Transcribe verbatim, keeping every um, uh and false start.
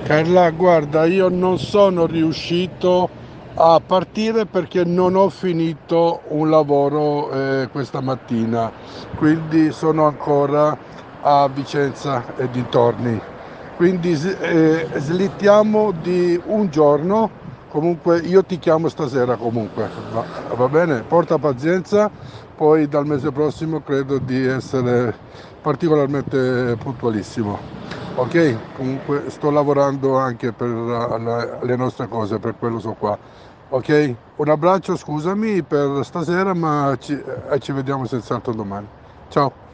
Carla, guarda, io non sono riuscito a partire perché non ho finito un lavoro eh, questa mattina, quindi sono ancora a Vicenza e dintorni. Quindi s- eh, slittiamo di un giorno, comunque io ti chiamo stasera comunque, va, va bene? Porta pazienza, poi dal mese prossimo credo di essere particolarmente puntualissimo. Ok, comunque sto lavorando anche per la- la- le nostre cose, per quello so qua. Ok, un abbraccio, scusami per stasera, ma ci, eh, ci vediamo senz'altro domani. Ciao.